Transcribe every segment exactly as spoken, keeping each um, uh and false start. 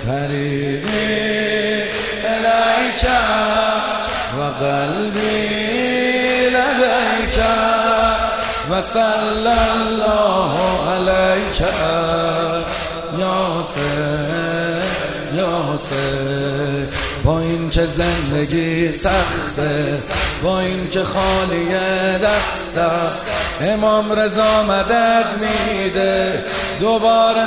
طریقی الیک و قلبی لدیک و صلی الله علیک یا حسین یا حسین. با این که زندگی سخته، با این که خالی دسته، امام رضا مدد میده دوباره.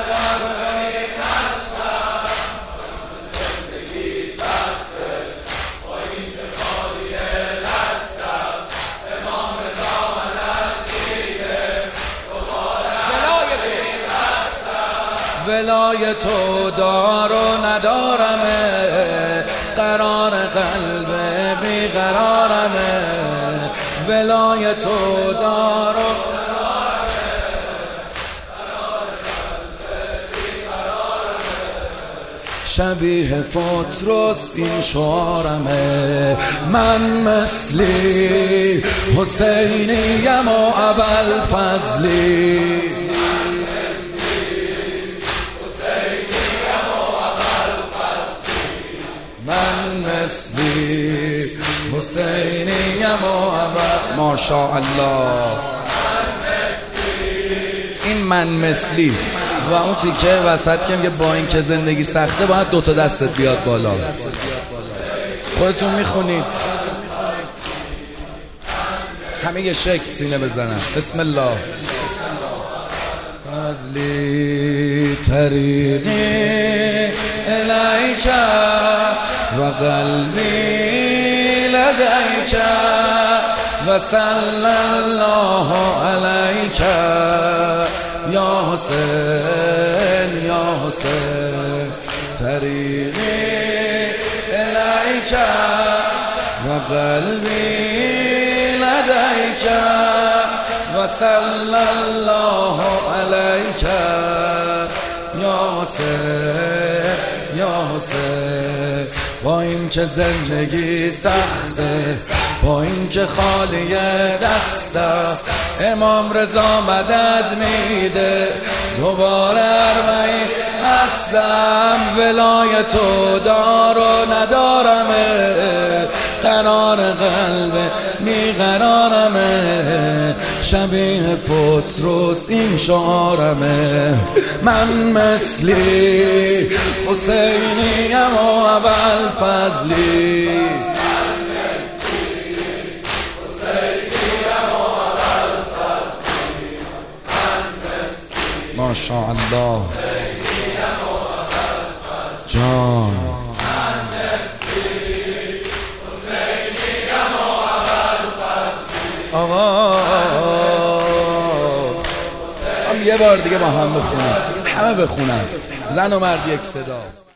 ولای تو دار و ندارمه، قرار قلب بیقرارمه. ولای تو دار و شبیه فطرس این شعارمه. من مثلی حسینیم و ابوالفضلی، مثلی حسینیم و ابوالفضل. ماشاءالله. این من مثلی و اون تیکه وسط که میگه با این که زندگی سخته باید دوتا دستت بیاد بالا. خودتون میخونید همه یه شک سینه بزنن. بسم الله. فضلی طریقی الیک و قلبی لدیک و صلی الله علیک یا حسین یا حسین. طریقی الیک و قلبی لدیک و صلی الله علیک یا حسین یا حسین. با این که زندگی سخته، با این که خالی دسته، امام رضا مدد میده دوباره اربعین هستم. ولای تو دار و ندارمه، قرار قلب بیقرارمه. شبیه فطرس این شعارمه. من مثلی حسینیم و ابوالفضلی، ماشاءالله جان. آقا هم یه بار دیگه با هم بخونم، همه بخونم، زن و مرد یک صدا.